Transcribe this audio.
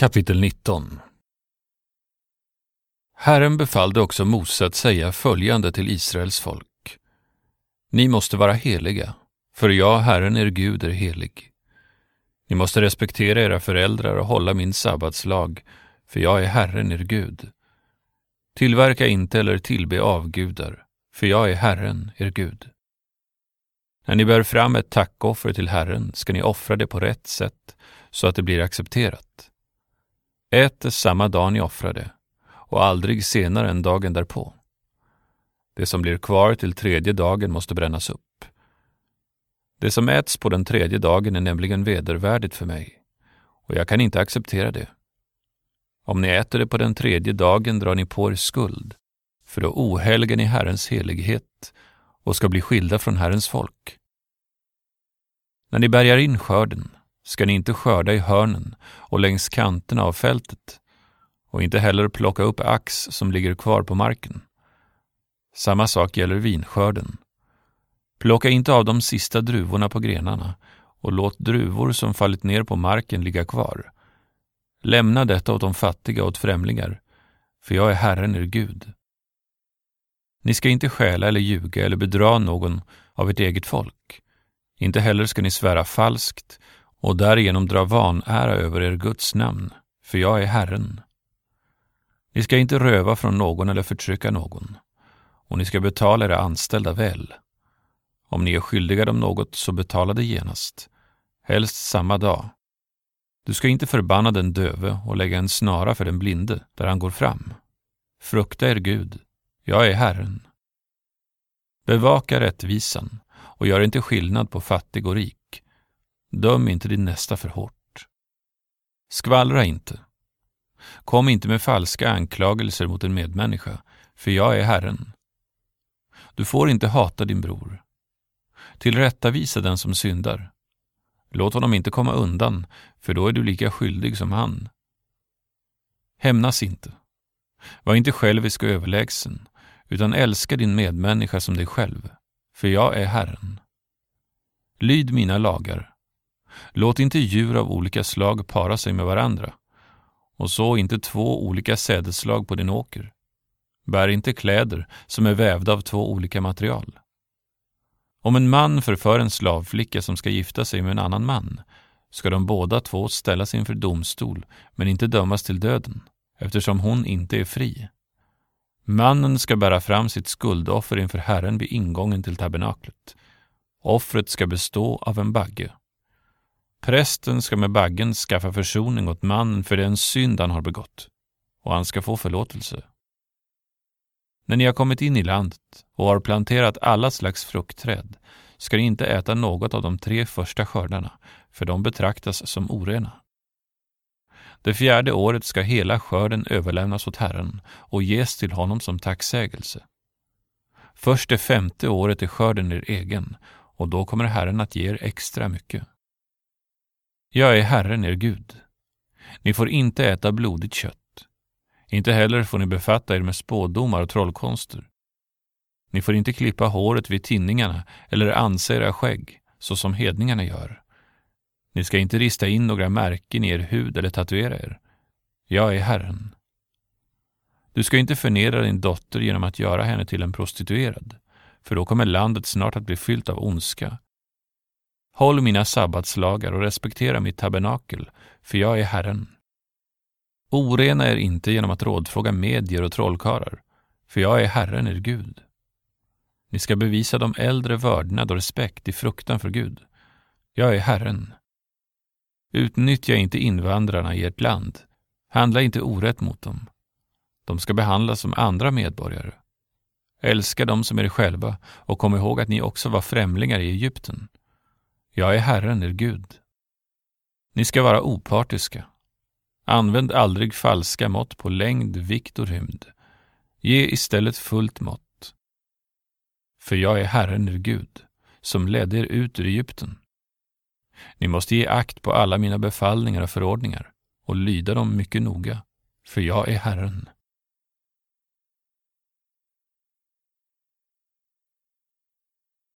Kapitel 19. Herren befallde också Mose att säga följande till Israels folk. Ni måste vara heliga, för jag, Herren er Gud, är helig. Ni måste respektera era föräldrar och hålla min sabbatslag, för jag är Herren er Gud. Tillverka inte eller tillbe avgudar, för jag är Herren er Gud. När ni bär fram ett tackoffer till Herren ska ni offra det på rätt sätt så att det blir accepterat. Ät det samma dag ni offrar det, och aldrig senare än dagen därpå. Det som blir kvar till tredje dagen måste brännas upp. Det som äts på den tredje dagen är nämligen vedervärdigt för mig, och jag kan inte acceptera det. Om ni äter det på den tredje dagen drar ni på er skuld, för då ohelgar ni Herrens helighet och ska bli skilda från Herrens folk. När ni bärgar in skörden ska ni inte skörda i hörnen och längs kanterna av fältet, och inte heller plocka upp ax som ligger kvar på marken. Samma sak gäller vinskörden. Plocka inte av de sista druvorna på grenarna, och låt druvor som fallit ner på marken ligga kvar. Lämna detta åt de fattiga och åt främlingar, för jag är Herren er Gud. Ni ska inte stjäla eller ljuga eller bedra någon av ert eget folk. Inte heller ska ni svära falskt och därigenom dra vanära över er Guds namn, för jag är Herren. Ni ska inte röva från någon eller förtrycka någon, och ni ska betala era anställda väl. Om ni är skyldiga dem något så betala det genast, helst samma dag. Du ska inte förbanna den döve och lägga en snara för den blinde där han går fram. Frukta er Gud, jag är Herren. Bevaka rättvisan och gör inte skillnad på fattig och rik. Döm inte din nästa för hårt. Skvallra inte. Kom inte med falska anklagelser mot en medmänniska, för jag är Herren. Du får inte hata din bror. Tillrättavisa den som syndar. Låt honom inte komma undan, för då är du lika skyldig som han. Hämnas inte. Var inte självisk och överlägsen, utan älska din medmänniska som dig själv, för jag är Herren. Lyd mina lagar. Låt inte djur av olika slag para sig med varandra, och så inte två olika sädesslag på din åker. Bär inte kläder som är vävda av två olika material. Om en man förför en slavflicka som ska gifta sig med en annan man, ska de båda två ställas inför domstol, men inte dömas till döden, eftersom hon inte är fri. Mannen ska bära fram sitt skuldoffer inför Herren vid ingången till tabernaklet. Offret ska bestå av en bagge. Prästen ska med baggen skaffa försoning åt mannen för den synd han har begått, och han ska få förlåtelse. När ni har kommit in i landet och har planterat alla slags fruktträd ska ni inte äta något av de 3 första skördarna, för de betraktas som orena. Det 4:e året ska hela skörden överlämnas åt Herren och ges till honom som tacksägelse. Först det 5:e året är skörden er egen, och då kommer Herren att ge er extra mycket. Jag är Herren er Gud. Ni får inte äta blodigt kött. Inte heller får ni befatta er med spådomar och trollkonster. Ni får inte klippa håret vid tinningarna eller anse era skägg, så som hedningarna gör. Ni ska inte rista in några märken i er hud eller tatuera er. Jag är Herren. Du ska inte förnedra din dotter genom att göra henne till en prostituerad, för då kommer landet snart att bli fyllt av ondska. Håll mina sabbatslagar och respektera mitt tabernakel, för jag är Herren. Orena er inte genom att rådfråga medier och trollkarlar, för jag är Herren er Gud. Ni ska bevisa de äldre vördnad och respekt i fruktan för Gud. Jag är Herren. Utnyttja inte invandrarna i ert land. Handla inte orätt mot dem. De ska behandlas som andra medborgare. Älska dem som er själva och kom ihåg att ni också var främlingar i Egypten. Jag är Herren er Gud. Ni ska vara opartiska. Använd aldrig falska mått på längd, vikt och rymd. Ge istället fullt mått. För jag är Herren er Gud, som ledde er ut ur Egypten. Ni måste ge akt på alla mina befallningar och förordningar och lyda dem mycket noga, för jag är Herren.